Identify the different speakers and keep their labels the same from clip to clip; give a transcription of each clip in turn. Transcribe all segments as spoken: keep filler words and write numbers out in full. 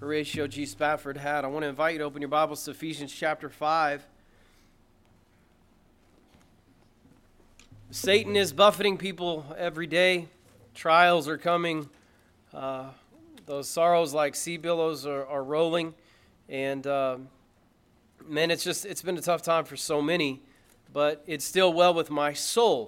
Speaker 1: Horatio G. Spafford had. I want to invite you to open your Bibles to Ephesians chapter five. Satan is buffeting people every day. Trials are coming. Uh, those sorrows like sea billows are, are rolling. And uh, man, it's just, it's been a tough time for so many, but it's still well with my soul.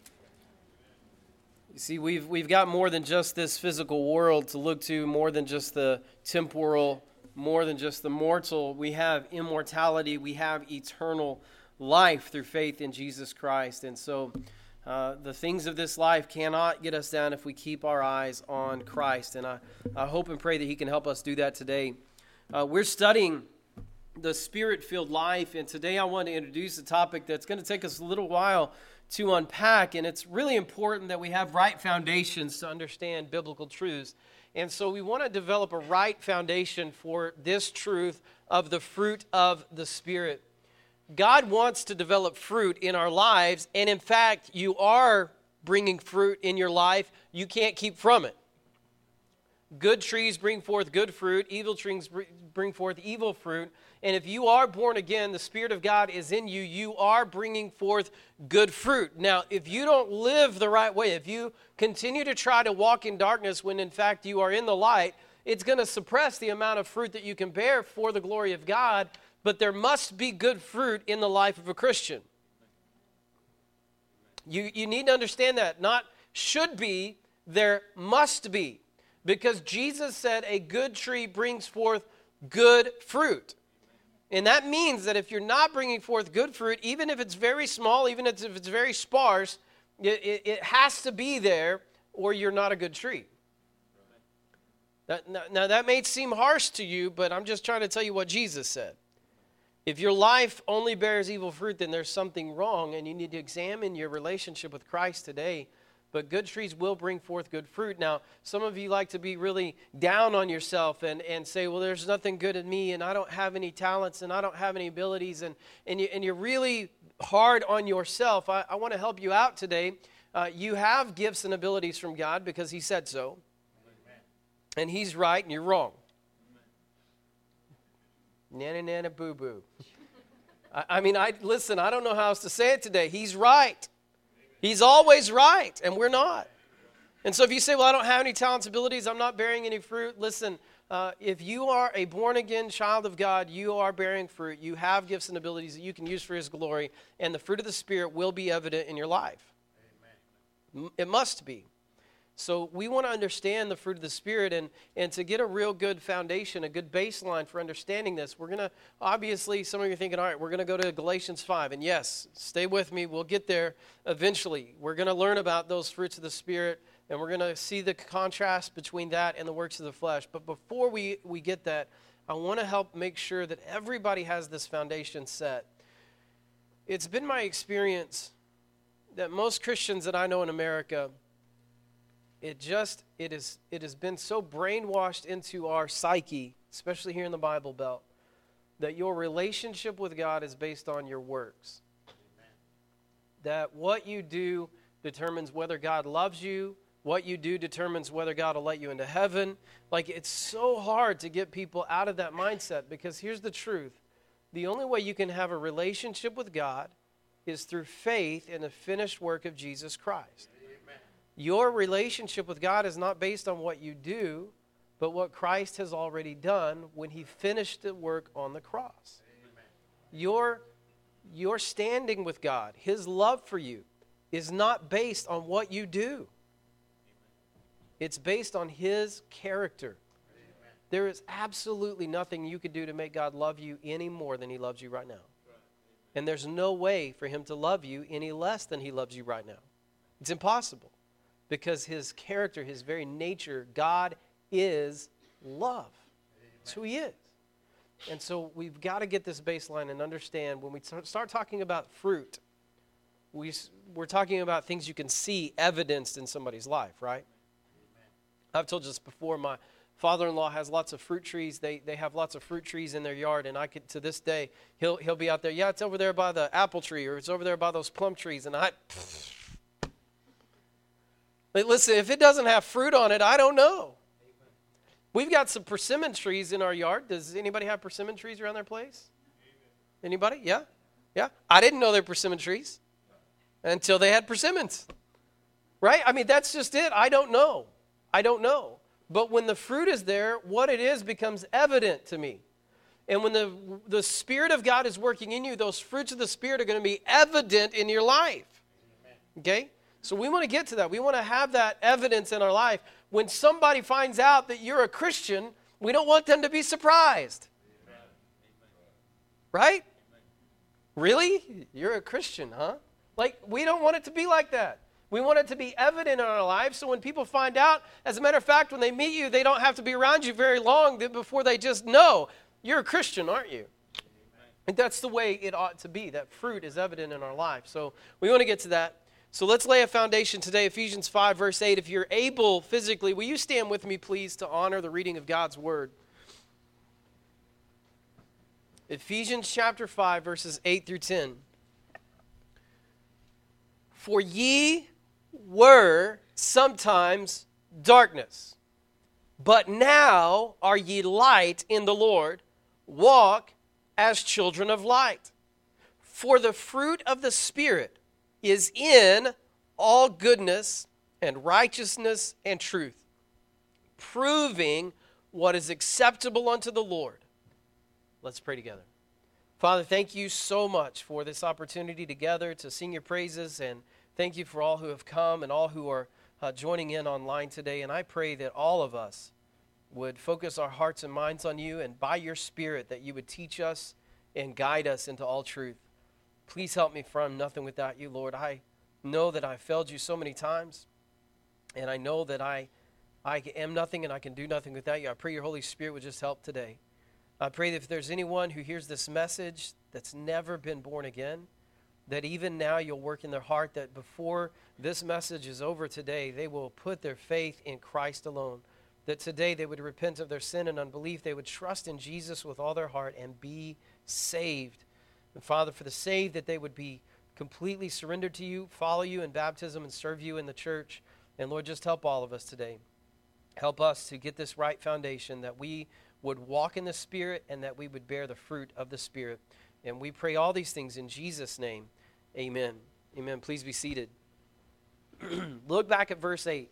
Speaker 1: You see, we've we've got more than just this physical world to look to, more than just the temporal, more than just the mortal. We have immortality. We have eternal life through faith in Jesus Christ. And so uh, the things of this life cannot get us down if we keep our eyes on Christ. And I, I hope and pray that He can help us do that today. Uh, we're studying the Spirit-filled life, and today I want to introduce a topic that's going to take us a little while to unpack, and it's really important that we have right foundations to understand biblical truths. And so we want to develop a right foundation for this truth of the fruit of the Spirit. God wants to develop fruit in our lives, and in fact, you are bringing fruit in your life. You can't keep from it. Good trees bring forth good fruit. Evil trees bring forth evil fruit. And if you are born again, the Spirit of God is in you, you are bringing forth good fruit. Now, if you don't live the right way, if you continue to try to walk in darkness when in fact you are in the light, it's going to suppress the amount of fruit that you can bear for the glory of God. But there must be good fruit in the life of a Christian. You, you need to understand that. Not should be, there must be. Because Jesus said a good tree brings forth good fruit. And that means that if you're not bringing forth good fruit, even if it's very small, even if it's very sparse, it, it, it has to be there or you're not a good tree. That, now, now that may seem harsh to you, but I'm just trying to tell you what Jesus said. If your life only bears evil fruit, then there's something wrong, and you need to examine your relationship with Christ today. But good trees will bring forth good fruit. Now, some of you like to be really down on yourself and, and say, well, there's nothing good in me, and I don't have any talents, and I don't have any abilities, and, and, you, and you're really hard on yourself. I, I want to help you out today. Uh, you have gifts and abilities from God because He said so. Amen. And He's right, and you're wrong. Nana, nana, boo-boo. I, I mean, I listen, I don't know how else to say it today. He's right. He's always right, and we're not. And so if you say, well, I don't have any talents, abilities, I'm not bearing any fruit, listen, uh, if you are a born-again child of God, you are bearing fruit. You have gifts and abilities that you can use for His glory, and the fruit of the Spirit will be evident in your life. Amen. It must be. So we want to understand the fruit of the Spirit, and, and to get a real good foundation, a good baseline for understanding this, we're going to, obviously, some of you are thinking, all right, we're going to go to Galatians five. And yes, stay with me. We'll get there eventually. We're going to learn about those fruits of the Spirit, and we're going to see the contrast between that and the works of the flesh. But before we, we get that, I want to help make sure that everybody has this foundation set. It's been my experience that most Christians that I know in America, It just, it is, it has been so brainwashed into our psyche, especially here in the Bible Belt, that your relationship with God is based on your works. Amen. That what you do determines whether God loves you. What you do determines whether God will let you into heaven. Like, it's so hard to get people out of that mindset, because here's the truth. The only way you can have a relationship with God is through faith in the finished work of Jesus Christ. Your relationship with God is not based on what you do, but what Christ has already done when He finished the work on the cross. Amen. Your, your standing with God, His love for you, is not based on what you do. Amen. It's based on His character. Amen. There is absolutely nothing you could do to make God love you any more than He loves you right now. Right. And there's no way for Him to love you any less than He loves you right now. It's impossible. Because His character, His very nature, God is love. That's who He is. And so we've got to get this baseline and understand when we start talking about fruit, we, we're talking about things you can see evidenced in somebody's life, right? Amen. I've told you this before. My father-in-law has lots of fruit trees. They they have lots of fruit trees in their yard, and I could, to this day, he'll he'll be out there. Yeah, it's over there by the apple tree, or it's over there by those plum trees, and I. Pfft, But listen, if it doesn't have fruit on it, I don't know. We've got some persimmon trees in our yard. Does anybody have persimmon trees around their place? Anybody? Yeah? Yeah? I didn't know they were persimmon trees until they had persimmons. Right? I mean, that's just it. I don't know. I don't know. But when the fruit is there, what it is becomes evident to me. And when the, the Spirit of God is working in you, those fruits of the Spirit are going to be evident in your life. Okay? So we want to get to that. We want to have that evidence in our life. When somebody finds out that you're a Christian, we don't want them to be surprised. Right? Really? You're a Christian, huh? Like, we don't want it to be like that. We want it to be evident in our lives, so when people find out, as a matter of fact, when they meet you, they don't have to be around you very long before they just know, you're a Christian, aren't you? And that's the way it ought to be. That fruit is evident in our life. So we want to get to that. So let's lay a foundation today. Ephesians five, verse eight. If you're able physically, will you stand with me, please, to honor the reading of God's word? Ephesians chapter five, verses eight through ten. For ye were sometimes darkness, but now are ye light in the Lord. Walk as children of light. For the fruit of the Spirit is in all goodness and righteousness and truth, proving what is acceptable unto the Lord. Let's pray together. Father, thank you so much for this opportunity together to sing your praises, and thank you for all who have come and all who are uh, joining in online today. And I pray that all of us would focus our hearts and minds on you, and by your Spirit that you would teach us and guide us into all truth. Please help me, for I'm nothing without you, Lord. I know that I've failed you so many times, and I know that I, I am nothing and I can do nothing without you. I pray your Holy Spirit would just help today. I pray that if there's anyone who hears this message that's never been born again, that even now you'll work in their heart, that before this message is over today, they will put their faith in Christ alone. That today they would repent of their sin and unbelief. They would trust in Jesus with all their heart and be saved. And Father, for the saved, that they would be completely surrendered to you, follow you in baptism, and serve you in the church. And Lord, just help all of us today. Help us to get this right foundation, that we would walk in the Spirit and that we would bear the fruit of the Spirit. And we pray all these things in Jesus' name. Amen. Amen. Please be seated. Look back at verse eight.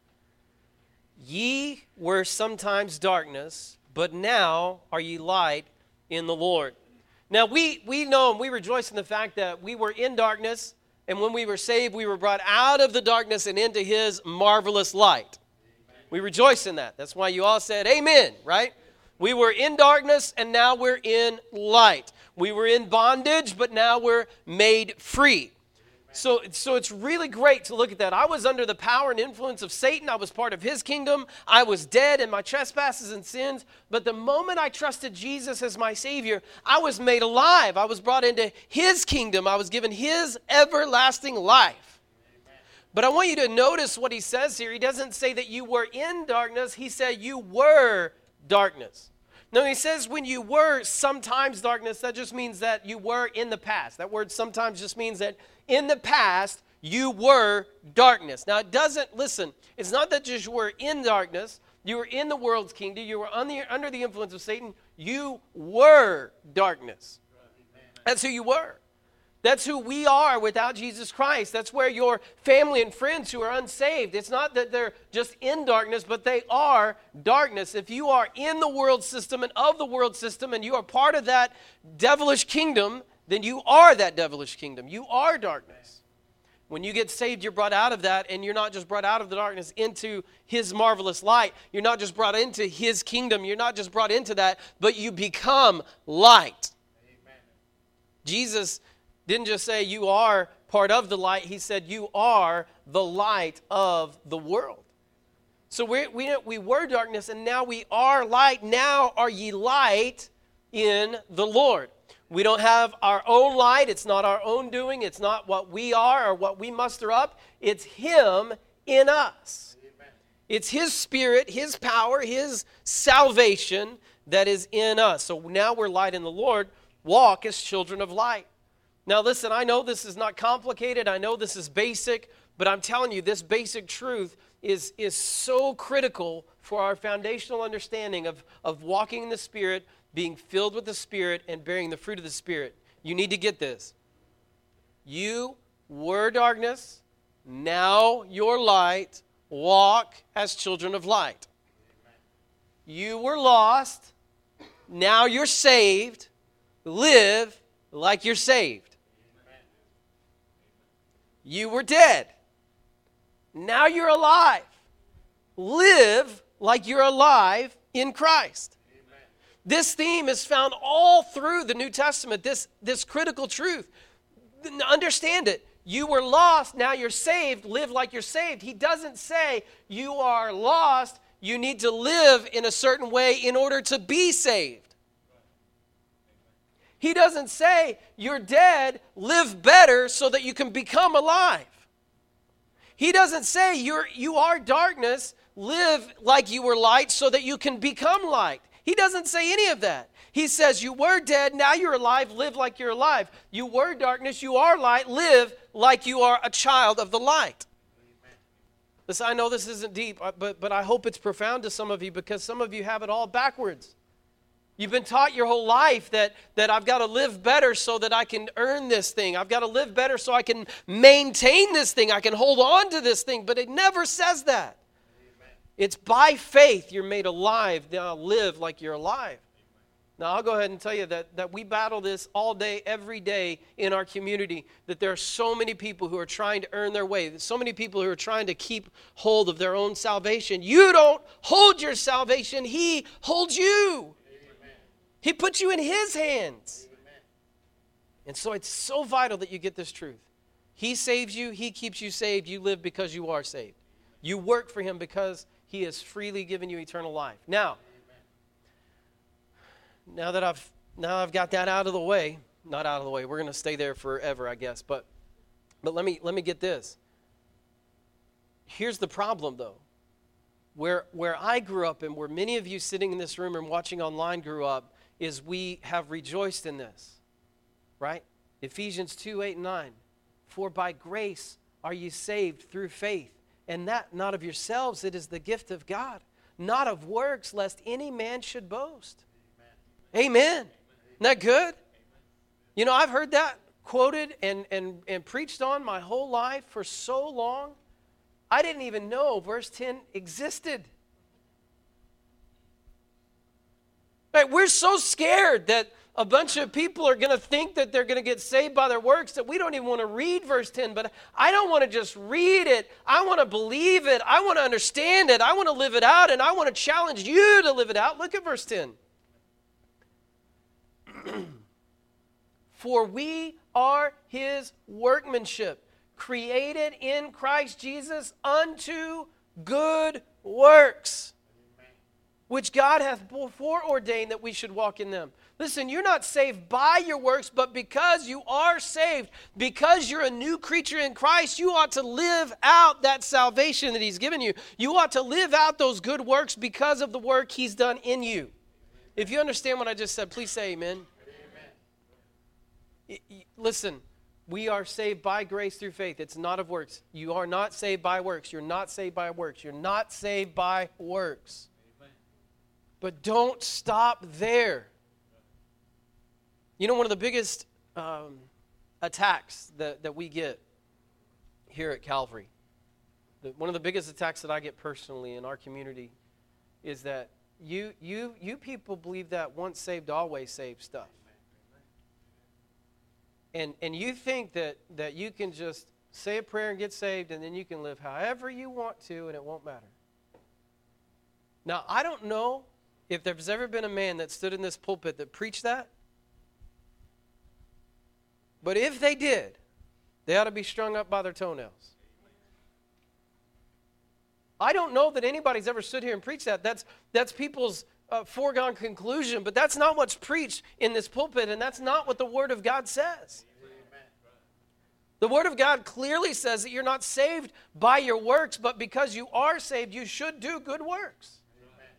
Speaker 1: Ye were sometimes darkness, but now are ye light in the Lord. Now we, we know and we rejoice in the fact that we were in darkness, and when we were saved, we were brought out of the darkness and into his marvelous light. Amen. We rejoice in that. That's why you all said amen, right? We were in darkness, and now we're in light. We were in bondage, but now we're made free. So, so it's really great to look at that. I was under the power and influence of Satan. I was part of his kingdom. I was dead in my trespasses and sins. But the moment I trusted Jesus as my Savior, I was made alive. I was brought into his kingdom. I was given his everlasting life. But I want you to notice what he says here. He doesn't say that you were in darkness. He said you were darkness. Now, he says when you were sometimes darkness, that just means that you were in the past. That word sometimes just means that in the past, you were darkness. Now, it doesn't, listen, it's not that just you were in darkness. You were in the world's kingdom. You were on the, under the influence of Satan. You were darkness. That's who you were. That's who we are without Jesus Christ. That's where your family and friends who are unsaved, it's not that they're just in darkness, but they are darkness. If you are in the world system and of the world system, and you are part of that devilish kingdom, then you are that devilish kingdom. You are darkness. When you get saved, you're brought out of that, and you're not just brought out of the darkness into his marvelous light. You're not just brought into his kingdom. You're not just brought into that, but you become light. Amen. Jesus didn't just say you are part of the light. He said you are the light of the world. So we, we, we were darkness, and now we are light. Now are ye light in the Lord. We don't have our own light. It's not our own doing. It's not what we are or what we muster up. It's him in us. Amen. It's his Spirit, his power, his salvation that is in us. So now we're light in the Lord. Walk as children of light. Now listen, I know this is not complicated. I know this is basic, but I'm telling you, this basic truth is, is so critical for our foundational understanding of, of walking in the Spirit, being filled with the Spirit, and bearing the fruit of the Spirit, you need to get this. You were darkness, now you're light. Walk as children of light. You were lost, now you're saved. Live like you're saved. You were dead, now you're alive. Live like you're alive in Christ. This theme is found all through the New Testament, this, this critical truth. Understand it. You were lost, now you're saved, live like you're saved. He doesn't say you are lost, you need to live in a certain way in order to be saved. He doesn't say you're dead, live better so that you can become alive. He doesn't say you're, you are darkness, live like you were light so that you can become light. He doesn't say any of that. He says you were dead, now you're alive, live like you're alive. You were darkness, you are light, live like you are a child of the light. Listen, I know this isn't deep, but, but I hope it's profound to some of you because some of you have it all backwards. You've been taught your whole life that, that I've got to live better so that I can earn this thing. I've got to live better so I can maintain this thing. I can hold on to this thing, but it never says that. Amen. It's by faith you're made alive. Now live like you're alive. Now, I'll go ahead and tell you that, that we battle this all day, every day in our community, that there are so many people who are trying to earn their way. There's so many people who are trying to keep hold of their own salvation. You don't hold your salvation. He holds you. Amen. He puts you in His hands. Amen. And so it's so vital that you get this truth. He saves you. He keeps you saved. You live because you are saved. You work for Him because He has freely given you eternal life. Now, Now that I've now I've got that out of the way, not out of the way. We're going to stay there forever, I guess. But but let me let me get this. Here's the problem, though. Where where I grew up and where many of you sitting in this room and watching online grew up is we have rejoiced in this, right? Ephesians two, eight, and nine. For by grace are you saved through faith, and that not of yourselves, it is the gift of God, not of works, lest any man should boast. Amen. Isn't that good? You know, I've heard that quoted and, and, and preached on my whole life for so long. I didn't even know verse ten existed. Right, we're so scared that a bunch of people are going to think that they're going to get saved by their works that we don't even want to read verse ten. But I don't want to just read it. I want to believe it. I want to understand it. I want to live it out, and I want to challenge you to live it out. Look at verse ten. For we are His workmanship, created in Christ Jesus unto good works, which God hath before ordained that we should walk in them. Listen, you're not saved by your works, but because you are saved, because you're a new creature in Christ, you ought to live out that salvation that He's given you. You ought to live out those good works because of the work He's done in you. If you understand what I just said, please say amen. Listen, we are saved by grace through faith. It's not of works. You are not saved by works. You're not saved by works. You're not saved by works. Amen. But don't stop there. You know, one of the biggest um, attacks that, that we get here at Calvary, the, one of the biggest attacks that I get personally in our community is that you, you, you people believe that once saved, always saved stuff. And and you think that, that you can just say a prayer and get saved and then you can live however you want to and it won't matter. Now, I don't know if there's ever been a man that stood in this pulpit that preached that. But if they did, they ought to be strung up by their toenails. I don't know that anybody's ever stood here and preached that. That's, that's people's uh, foregone conclusion, but that's not what's preached in this pulpit, and that's not what the Word of God says. The Word of God clearly says that you're not saved by your works, but because you are saved, you should do good works. Amen.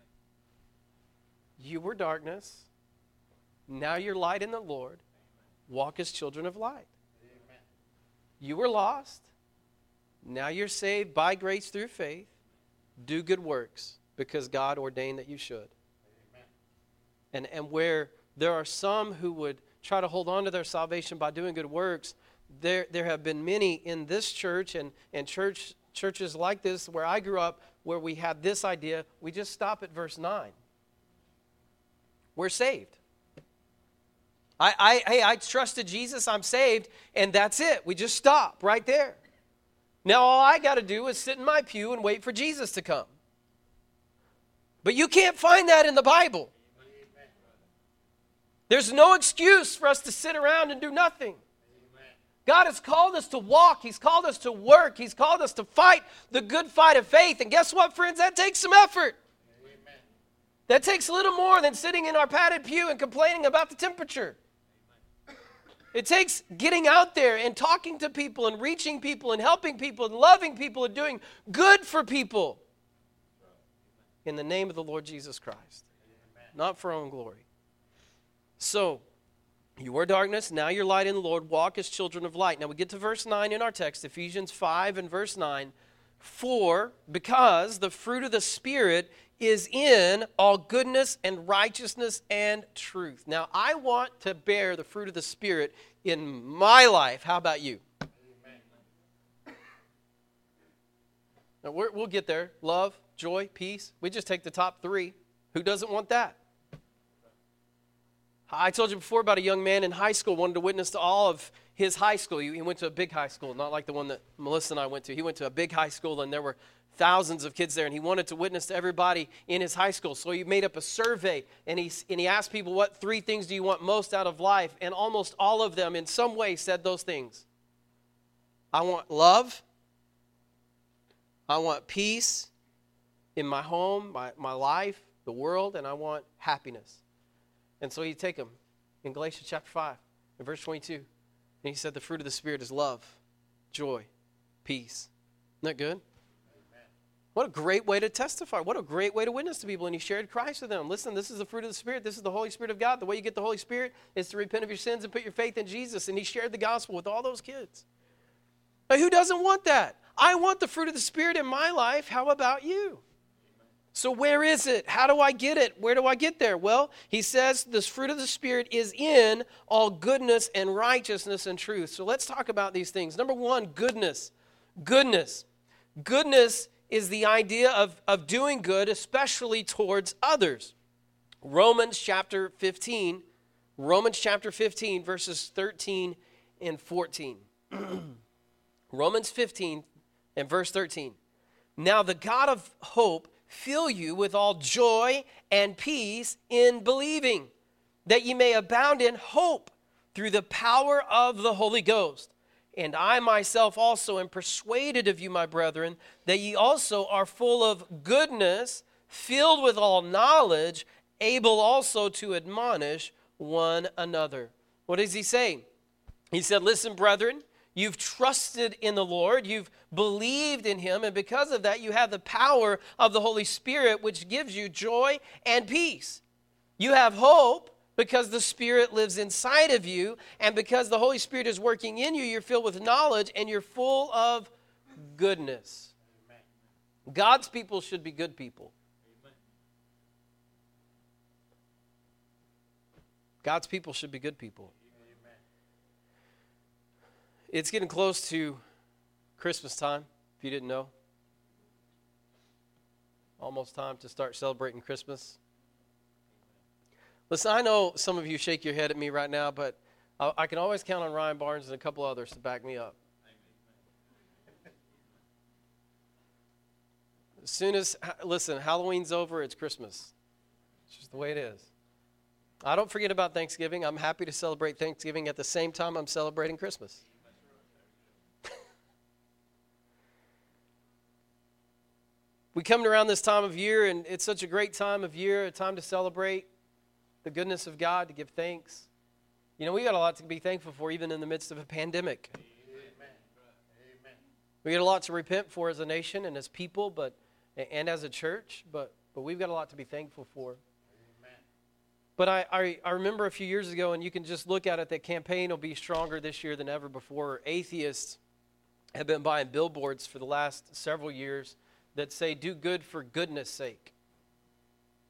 Speaker 1: You were darkness. Now you're light in the Lord. Walk as children of light. Amen. You were lost. Now you're saved by grace through faith. Do good works. because God ordained that you should. Amen. And, and where there are some who would try to hold on to their salvation by doing good works, there, there have been many in this church and, and church churches like this where I grew up where we had this idea. We just stop at verse nine. We're saved. I, I, hey, I trusted Jesus, I'm saved, and that's it. We just stop right there. Now all I got to do is sit in my pew and wait for Jesus to come. But you can't find that in the Bible. There's no excuse for us to sit around and do nothing. God has called us to walk. He's called us to work. He's called us to fight the good fight of faith. And guess what, friends? That takes some effort. Amen. That takes a little more than sitting in our padded pew and complaining about the temperature. Amen. It takes getting out there and talking to people and reaching people and helping people and loving people and doing good for people in the name of the Lord Jesus Christ. Amen. Not for our own glory. So, you were darkness, now you're light in the Lord. Walk as children of light. Now we get to verse nine in our text, Ephesians five and verse nine. For, because the fruit of the Spirit is in all goodness and righteousness and truth. Now I want to bear the fruit of the Spirit in my life. How about you? Amen. Now we're, we'll get there. Love, joy, peace. We just take the top three. Who doesn't want that? I told you before about a young man in high school wanted to witness to all of his high school. He went to a big high school, not like the one that Melissa and I went to. He went to a big high school, and there were thousands of kids there, and he wanted to witness to everybody in his high school. So he made up a survey, and he, and he asked people, what three things do you want most out of life? And almost all of them in some way said those things. I want love. I want peace in my home, my, my life, the world, and I want happiness. And so he'd take them in Galatians chapter five, in verse twenty-two. And he said the fruit of the Spirit is love, joy, peace. Isn't that good? Amen. What a great way to testify. What a great way to witness to people. And he shared Christ with them. Listen, this is the fruit of the Spirit. This is the Holy Spirit of God. The way you get the Holy Spirit is to repent of your sins and put your faith in Jesus. And he shared the gospel with all those kids. Now, who doesn't want that? I want the fruit of the Spirit in my life. How about you? So where is it? How do I get it? Where do I get there? Well, he says this fruit of the Spirit is in all goodness and righteousness and truth. So let's talk about these things. Number one, goodness. Goodness. Goodness is the idea of, of doing good, especially towards others. Romans chapter fifteen, Romans chapter fifteen, verses thirteen and fourteen. Romans fifteen and verse thirteen. Now the God of hope fill you with all joy and peace in believing, that ye may abound in hope through the power of the Holy Ghost. And I myself also am persuaded of you, my brethren, that ye also are full of goodness, filled with all knowledge, able also to admonish one another. What does he say? He said, listen, brethren, you've trusted in the Lord, you've believed in him, and because of that, you have the power of the Holy Spirit, which gives you joy and peace. You have hope because the Spirit lives inside of you, and because the Holy Spirit is working in you, you're filled with knowledge, and you're full of goodness. Amen. God's people should be good people. Amen. God's people should be good people. It's getting close to Christmas time, if you didn't know. Almost time to start celebrating Christmas. Listen, I know some of you shake your head at me right now, but I, I can always count on Ryan Barnes and a couple others to back me up. As soon as, listen, Halloween's over, it's Christmas. It's just the way it is. I don't forget about Thanksgiving. I'm happy to celebrate Thanksgiving at the same time I'm celebrating Christmas. We come around this time of year, and it's such a great time of year, a time to celebrate the goodness of God, to give thanks. You know, we got a lot to be thankful for, even in the midst of a pandemic. Amen. Amen. We got a lot to repent for as a nation and as people, but and as a church, but but we've got a lot to be thankful for. Amen. But I, I, I remember a few years ago, and you can just look at it, that campaign will be stronger this year than ever before. Atheists have been buying billboards for the last several years that say, do good for goodness sake.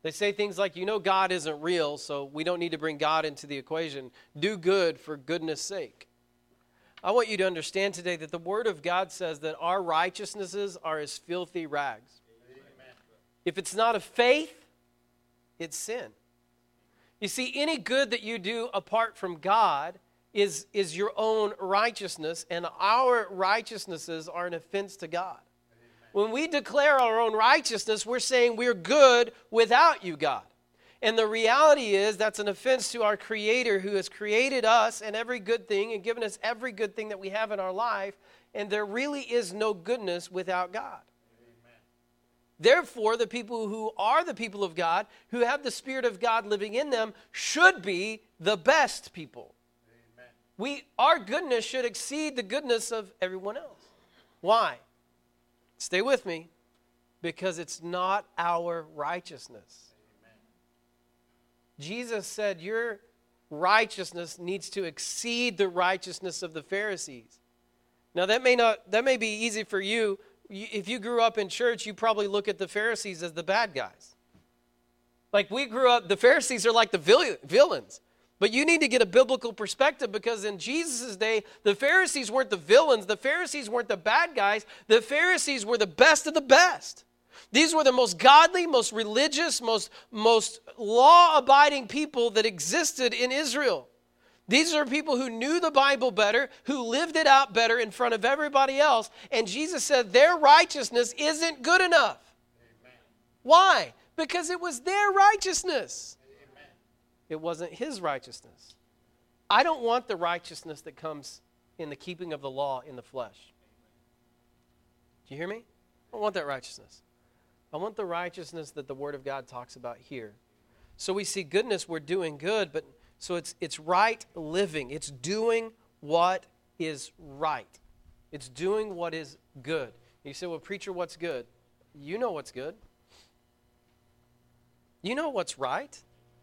Speaker 1: They say things like, you know, God isn't real, so we don't need to bring God into the equation. Do good for goodness sake. I want you to understand today that the Word of God says that our righteousnesses are as filthy rags. Amen. If it's not of faith, it's sin. You see, any good that you do apart from God is, is your own righteousness, and our righteousnesses are an offense to God. When we declare our own righteousness, we're saying we're good without you, God. And the reality is that's an offense to our Creator who has created us and every good thing and given us every good thing that we have in our life. And there really is no goodness without God. Amen. Therefore, the people who are the people of God, who have the Spirit of God living in them, should be the best people. Amen. We, our goodness should exceed the goodness of everyone else. Why? Stay with me, because it's not our righteousness. Amen. Jesus said your righteousness needs to exceed the righteousness of the Pharisees. Now that may not that may be easy for you. If you grew up in church, you probably look at the Pharisees as the bad guys. Like we grew up, the Pharisees are like the villains. But you need to get a biblical perspective, because in Jesus' day, the Pharisees weren't the villains. The Pharisees weren't the bad guys. The Pharisees were the best of the best. These were the most godly, most religious, most, most law-abiding people that existed in Israel. These are people who knew the Bible better, who lived it out better in front of everybody else. And Jesus said their righteousness isn't good enough. Amen. Why? Because it was their righteousness. It wasn't his righteousness. I don't want the righteousness that comes in the keeping of the law in the flesh. Do you hear me? I don't want that righteousness. I want the righteousness that the Word of God talks about here. So we see goodness, we're doing good, but so it's it's right living. It's doing what is right. It's doing what is good. You say, well, preacher, what's good? You know what's good. You know what's right.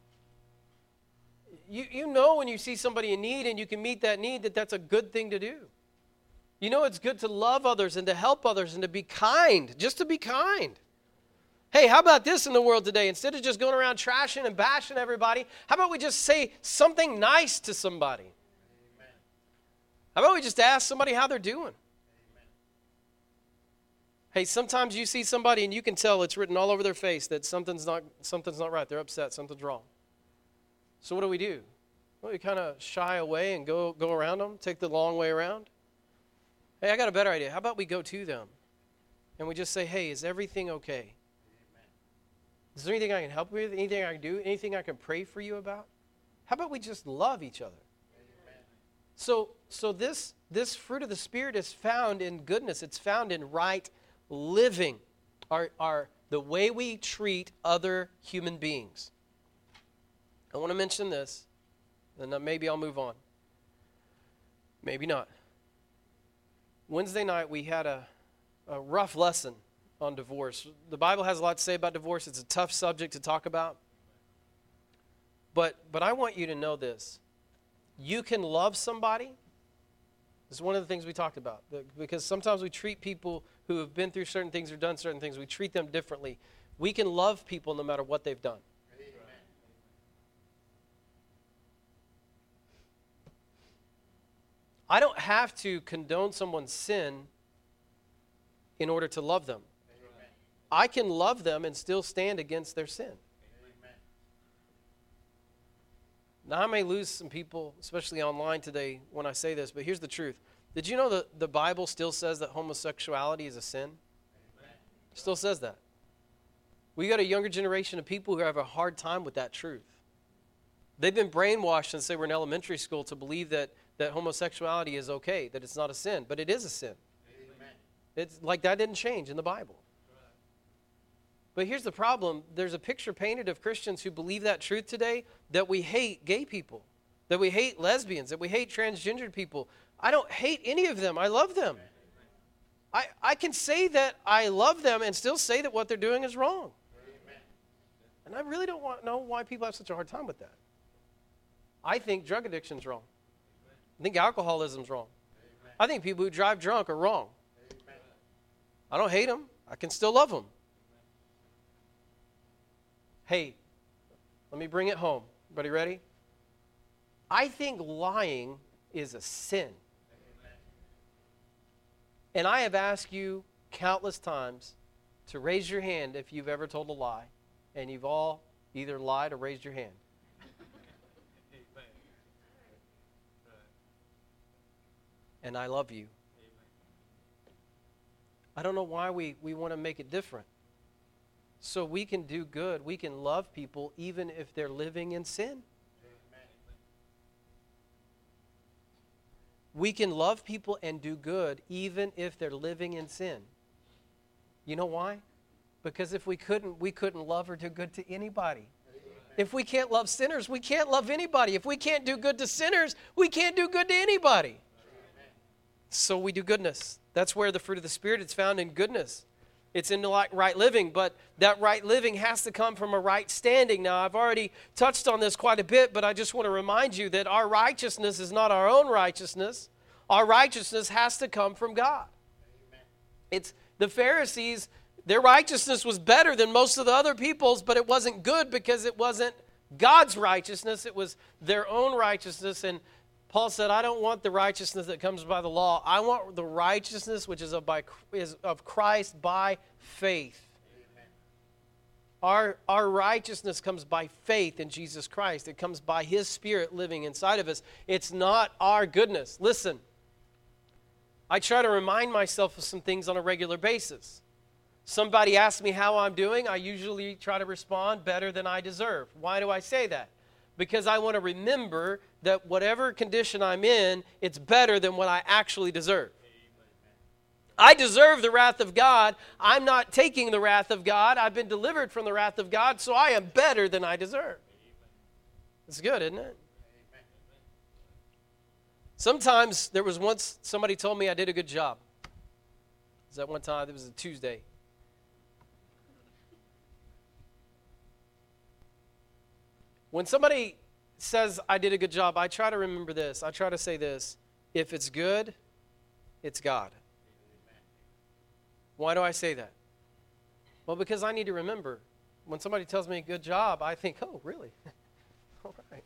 Speaker 1: You, you know when you see somebody in need and you can meet that need, that that's a good thing to do. You know it's good to love others and to help others and to be kind, just to be kind. Hey, how about this in the world today? Instead of just going around trashing and bashing everybody, how about we just say something nice to somebody? Amen. How about we just ask somebody how they're doing? Amen. Hey, sometimes you see somebody and you can tell it's written all over their face that something's not, something's not right. They're upset, something's wrong. So what do we do? Well, we kind of shy away and go, go around them, take the long way around. Hey, I got a better idea. How about we go to them and we just say, hey, is everything okay? Amen. Is there anything I can help you with? Anything I can do? Anything I can pray for you about? How about we just love each other? Amen. So, so this, this fruit of the Spirit is found in goodness. It's found in right living, our, our, the way we treat other human beings. I want to mention this, and then maybe I'll move on. Maybe not. Wednesday night, we had a, a rough lesson on divorce. The Bible has a lot to say about divorce. It's a tough subject to talk about. But, but I want you to know this. You can love somebody. This is one of the things we talked about. Because sometimes we treat people who have been through certain things or done certain things, we treat them differently. We can love people no matter what they've done. I don't have to condone someone's sin in order to love them. Amen. I can love them and still stand against their sin. Amen. Now, I may lose some people, especially online today, when I say this, but here's the truth. Did you know that the Bible still says that homosexuality is a sin? Amen. It still says that. We got a younger generation of people who have a hard time with that truth. They've been brainwashed since they were in elementary school to believe that that homosexuality is okay, that it's not a sin, but it is a sin. Amen. It's like that didn't change in the Bible. But here's the problem. There's a picture painted of Christians who believe that truth today, that we hate gay people, that we hate lesbians, that we hate transgendered people. I don't hate any of them. I love them. I, I can say that I love them and still say that what they're doing is wrong. Amen. And I really don't want to know why people have such a hard time with that. I think drug addiction's wrong. I think alcoholism's wrong. Amen. I think people who drive drunk are wrong. Amen. I don't hate them. I can still love them. Amen. Hey, let me bring it home. Everybody ready? I think lying is a sin. And I have asked you countless times to raise your hand if you've ever told a lie. And you've all either lied or raised your hand. And I love you. I don't know why we, we want to make it different. So we can do good. We can love people even if they're living in sin. We can love people and do good even if they're living in sin. You know why? Because if we couldn't, we couldn't love or do good to anybody. If we can't love sinners, we can't love anybody. If we can't do good to sinners, we can't do good to anybody. So we do goodness. That's where the fruit of the Spirit is found, in goodness. It's in the right living, but that right living has to come from a right standing. Now, I've already touched on this quite a bit, but I just want to remind you that our righteousness is not our own righteousness. Our righteousness has to come from God. Amen. It's the Pharisees, their righteousness was better than most of the other people's, but it wasn't good because it wasn't God's righteousness. It was their own righteousness. And Paul said, I don't want the righteousness that comes by the law. I want the righteousness which is of, by, is of Christ by faith. Amen. Our, our righteousness comes by faith in Jesus Christ. It comes by His Spirit living inside of us. It's not our goodness. Listen, I try to remind myself of some things on a regular basis. Somebody asks me how I'm doing. I usually try to respond better than I deserve. Why do I say that? Because I want to remember that whatever condition I'm in, it's better than what I actually deserve. I deserve the wrath of God. I'm not taking the wrath of God. I've been delivered from the wrath of God, so I am better than I deserve. It's good, isn't it? Sometimes there was once somebody told me I did a good job. It was that one time, it was a Tuesday. When somebody says I did a good job, I try to remember this. I try to say this. If it's good, it's God. Why do I say that? Well, because I need to remember. When somebody tells me good job, I think, oh, really? All right.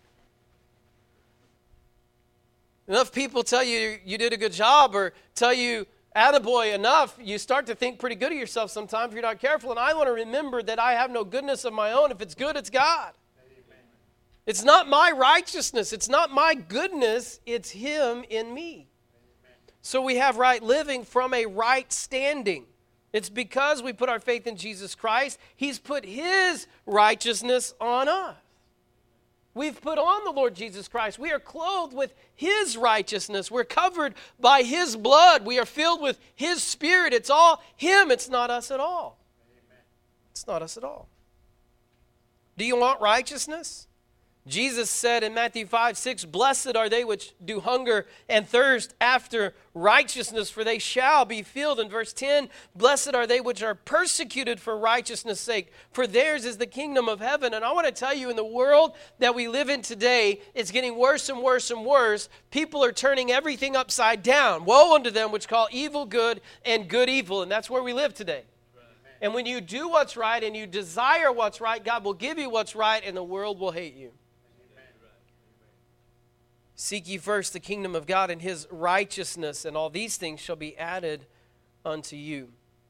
Speaker 1: Enough people tell you you did a good job or tell you, attaboy, enough, you start to think pretty good of yourself sometimes if you're not careful. And I want to remember that I have no goodness of my own. If it's good, it's God. It's not my righteousness. It's not my goodness. It's Him in me. So we have right living from a right standing. It's because we put our faith in Jesus Christ. He's put His righteousness on us. We've put on the Lord Jesus Christ. We are clothed with His righteousness. We're covered by His blood. We are filled with His Spirit. It's all Him. It's not us at all. It's not us at all. Do you want righteousness? Jesus said in Matthew five, six, blessed are they which do hunger and thirst after righteousness, for they shall be filled. In verse ten, blessed are they which are persecuted for righteousness' sake, for theirs is the kingdom of heaven. And I want to tell you, in the world that we live in today, it's getting worse and worse and worse. People are turning everything upside down. Woe unto them which call evil good and good evil. And that's where we live today. And when you do what's right and you desire what's right, God will give you what's right and the world will hate you. Seek ye first the kingdom of God and His righteousness, and all these things shall be added unto you.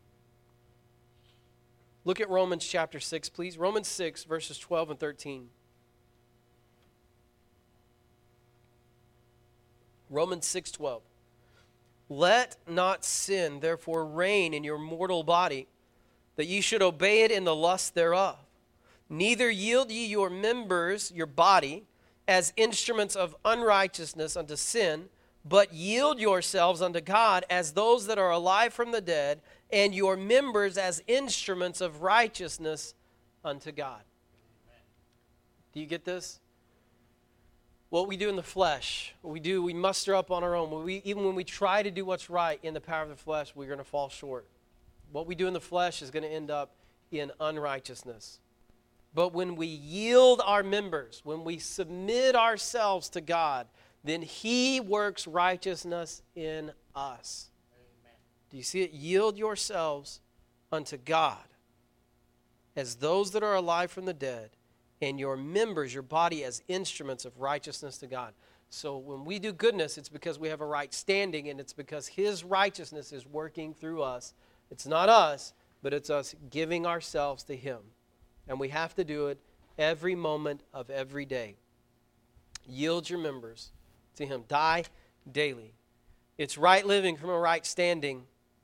Speaker 1: Look at Romans chapter six, please. Romans six, verses twelve and thirteen. Romans six, twelve. Let not sin therefore reign in your mortal body, that ye should obey it in the lust thereof. Neither yield ye your members, your body, as instruments of unrighteousness unto sin, but yield yourselves unto God as those that are alive from the dead, and your members as instruments of righteousness unto God. Amen. Do you get this? What we do in the flesh, what we do, we muster up on our own. When we, even when we try to do what's right in the power of the flesh, we're going to fall short. What we do in the flesh is going to end up in unrighteousness. But when we yield our members, when we submit ourselves to God, then He works righteousness in us. Amen. Do you see it? Yield yourselves unto God. as those that are alive from the dead, and your members, your body, as instruments of righteousness to God. So when we do goodness, it's because we have a right standing, and it's because His righteousness is working through us. It's not us, but it's us giving ourselves to Him. And we have to do it every moment of every day. Yield your members to Him. Die daily. It's right living from a right standing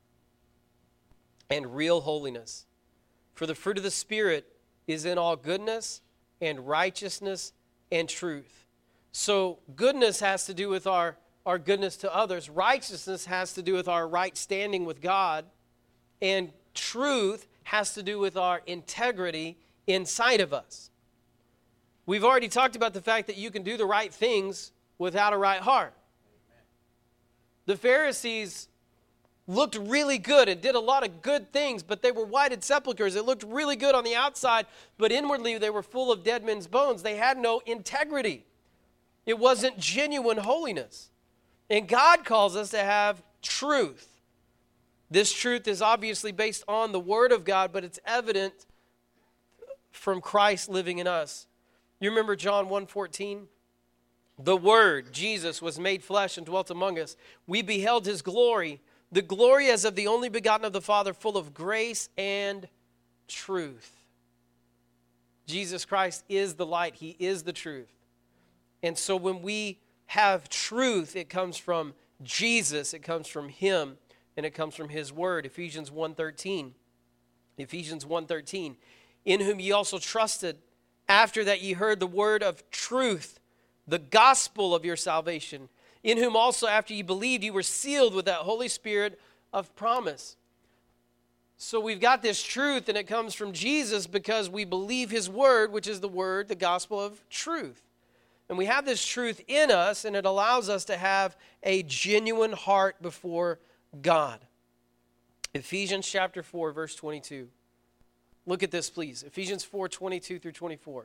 Speaker 1: and real holiness. For the fruit of the Spirit is in all goodness and righteousness and truth. So goodness has to do with our, our goodness to others. Righteousness has to do with our right standing with God. And truth has to do with our integrity inside of us. We've already talked about the fact that you can do the right things without a right heart. The Pharisees looked really good and did a lot of good things, but they were whited sepulchres. It looked really good on the outside, but inwardly they were full of dead men's bones. They had no integrity. It wasn't genuine holiness. And God calls us to have truth. This truth is obviously based on the Word of God, but it's evident from Christ living in us. You remember John one fourteen? The Word, Jesus, was made flesh and dwelt among us. We beheld His glory, the glory as of the only begotten of the Father, full of grace and truth. Jesus Christ is the light. He is the truth. And so when we have truth, it comes from Jesus, it comes from Him, and it comes from His Word. Ephesians one thirteen. Ephesians one thirteen. In whom ye also trusted, after that ye heard the word of truth, the gospel of your salvation, in whom also after ye believed, ye were sealed with that Holy Spirit of promise. So we've got this truth, and it comes from Jesus because we believe His word, which is the word, the gospel of truth. And we have this truth in us, and it allows us to have a genuine heart before God. Ephesians chapter four, verse twenty-two. Look at this, please. Ephesians four, twenty-two through twenty-four.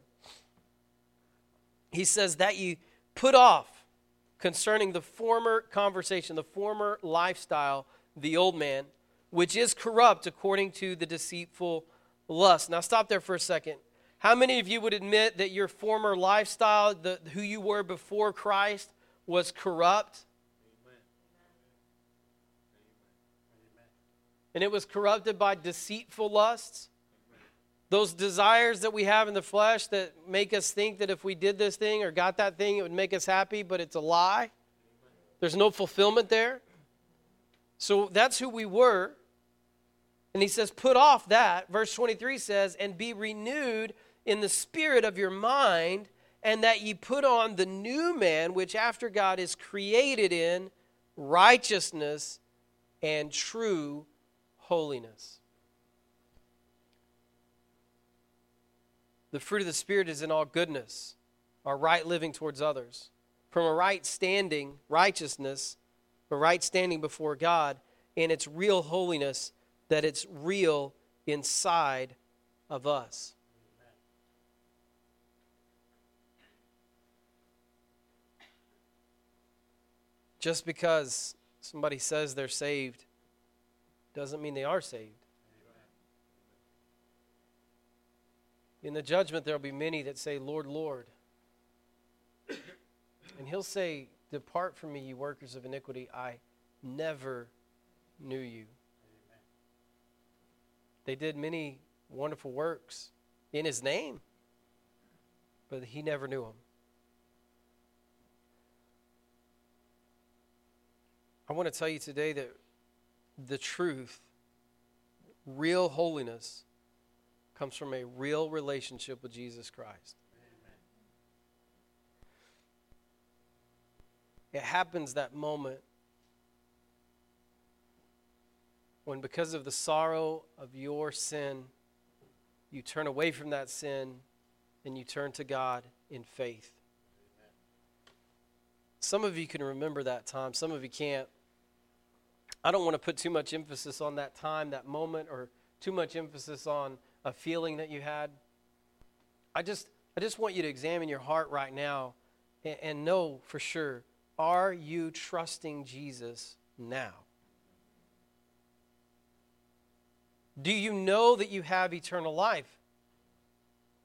Speaker 1: He says that you put off concerning the former conversation, the former lifestyle, the old man, which is corrupt according to the deceitful lust. Now stop there for a second. How many of you would admit that your former lifestyle, the, who you were before Christ, was corrupt? Amen. And it was corrupted by deceitful lusts? Those desires that we have in the flesh that make us think that if we did this thing or got that thing, it would make us happy, but it's a lie. There's no fulfillment there. So that's who we were. And he says, put off that. Verse twenty-three says, and be renewed in the spirit of your mind, and that ye put on the new man, which after God is created in righteousness and true holiness. The fruit of the Spirit is in all goodness, our right living towards others. From a right standing, righteousness, a right standing before God, and it's real holiness, that it's real inside of us. Just because somebody says they're saved doesn't mean they are saved. In the judgment, there will be many that say, Lord, Lord. And He'll say, depart from me, you workers of iniquity. I never knew you. Amen. They did many wonderful works in His name, but He never knew them. I want to tell you today that the truth, real holiness, comes from a real relationship with Jesus Christ. Amen. It happens that moment when, because of the sorrow of your sin, you turn away from that sin and you turn to God in faith. Amen. Some of you can remember that time. Some of you can't. I don't want to put too much emphasis on that time, that moment, or too much emphasis on a feeling that you had. I just I just want you to examine your heart right now and, and know for sure, are you trusting Jesus now? Do you know that you have eternal life?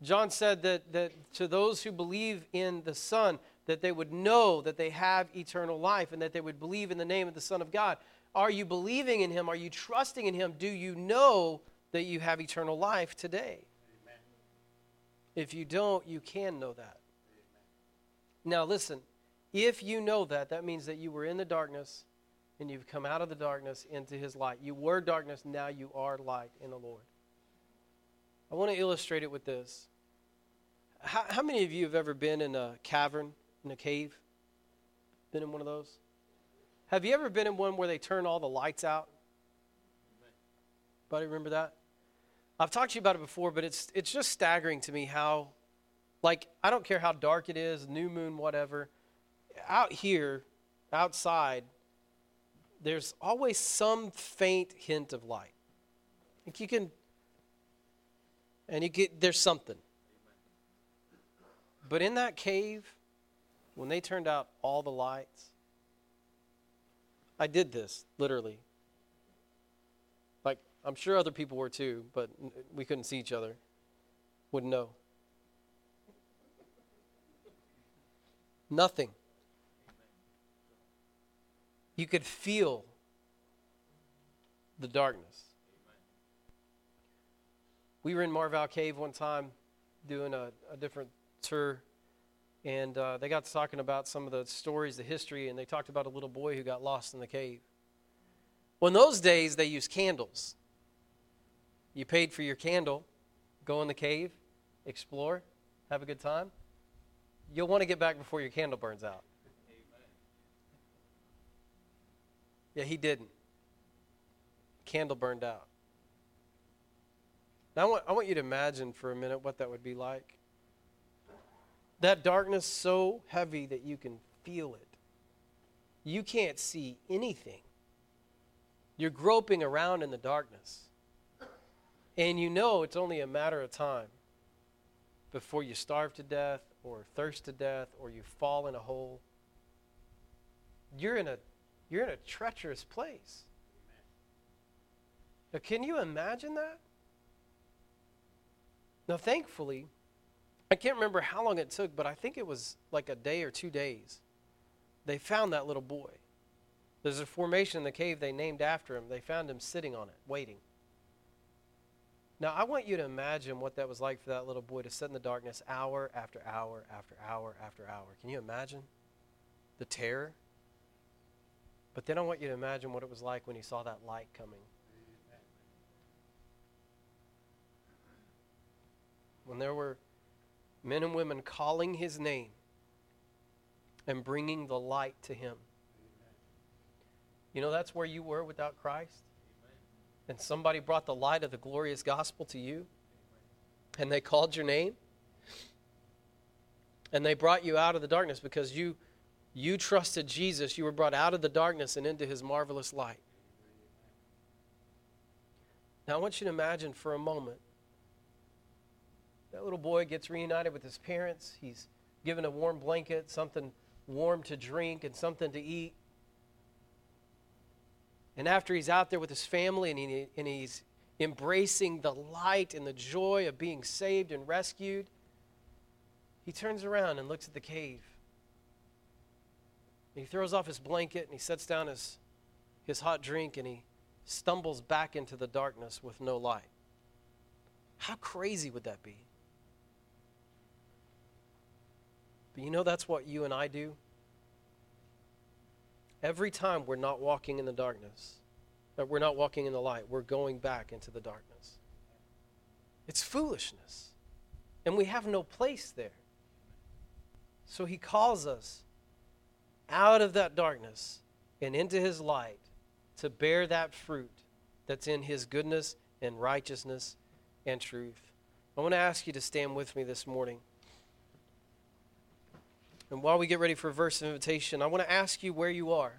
Speaker 1: John said that, that to those who believe in the Son, that they would know that they have eternal life and that they would believe in the name of the Son of God. Are you believing in him? Are you trusting in him? Do you know that you have eternal life today? Amen. If you don't, you can know that. Amen. Now listen, if you know that, that means that you were in the darkness and you've come out of the darkness into his light. You were darkness, now you are light in the Lord. I want to illustrate it with this. How, how many of you have ever been in a cavern, in a cave? Been in one of those? Have you ever been in one where they turn all the lights out? Anybody remember that? I've talked to you about it before, but it's it's just staggering to me how, like, I don't care how dark it is, new moon, whatever. Out here, outside, there's always some faint hint of light. Like you can, and you get, there's something. But in that cave, when they turned out all the lights, I did this, literally. Like, I'm sure other people were too, but we couldn't see each other. Wouldn't know. Nothing. You could feel the darkness. We were in Marval Cave one time doing a, a different tour, and uh, they got to talking about some of the stories, the history, and they talked about a little boy who got lost in the cave. Well, in those days, they used candles. You paid for your candle, go in the cave, explore, have a good time. You'll want to get back before your candle burns out. Amen. Yeah, he didn't. Candle burned out. Now, I want, I want you to imagine for a minute what that would be like. That darkness so heavy that you can feel it. You can't see anything. You're groping around in the darkness. And you know it's only a matter of time before you starve to death or thirst to death or you fall in a hole. You're in a, you're in a treacherous place. Now, can you imagine that? Now, thankfully, I can't remember how long it took, but I think it was like a day or two days. They found that little boy. There's a formation in the cave they named after him. They found him sitting on it, waiting. Now, I want you to imagine what that was like for that little boy to sit in the darkness hour after hour after hour after hour. Can you imagine the terror? But then I want you to imagine what it was like when he saw that light coming. When there were men and women calling his name and bringing the light to him. You know, that's where you were without Christ. And somebody brought the light of the glorious gospel to you. And they called your name. And they brought you out of the darkness because you, you trusted Jesus. You were brought out of the darkness and into his marvelous light. Now I want you to imagine for a moment that little boy gets reunited with his parents. He's given a warm blanket, something warm to drink, and something to eat. And after he's out there with his family and, he, and he's embracing the light and the joy of being saved and rescued, he turns around and looks at the cave. And he throws off his blanket and he sets down his, his hot drink and he stumbles back into the darkness with no light. How crazy would that be? But you know that's what you and I do? Every time we're not walking in the darkness, that we're not walking in the light, we're going back into the darkness. It's foolishness. And we have no place there. So he calls us out of that darkness and into his light to bear that fruit that's in his goodness and righteousness and truth. I want to ask you to stand with me this morning. And while we get ready for a verse of invitation, I want to ask you where you are.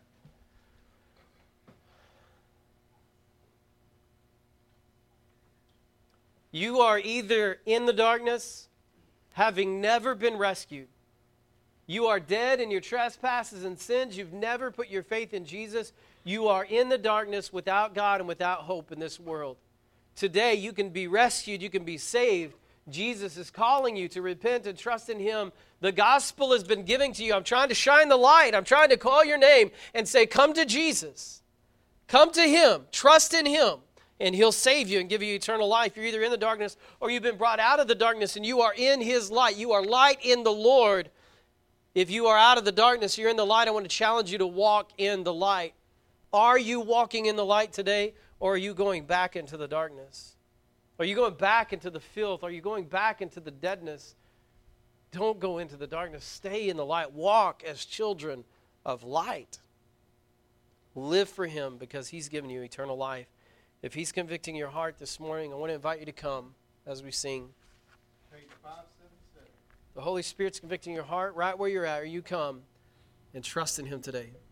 Speaker 1: You are either in the darkness, having never been rescued. You are dead in your trespasses and sins. You've never put your faith in Jesus. You are in the darkness without God and without hope in this world. Today, you can be rescued. You can be saved. Jesus is calling you to repent and trust in Him. The gospel has been given to you. I'm trying to shine the light. I'm trying to call your name and say, come to Jesus. Come to Him. Trust in Him. And He'll save you and give you eternal life. You're either in the darkness or you've been brought out of the darkness and you are in His light. You are light in the Lord. If you are out of the darkness, you're in the light, I want to challenge you to walk in the light. Are you walking in the light today, or are you going back into the darkness? Are you going back into the filth? Are you going back into the deadness? Don't go into the darkness. Stay in the light. Walk as children of light. Live for Him because He's given you eternal life. If He's convicting your heart this morning, I want to invite you to come as we sing.
Speaker 2: Page five seventy-seven.
Speaker 1: The Holy Spirit's convicting your heart right where you're at, or you come and trust in Him today.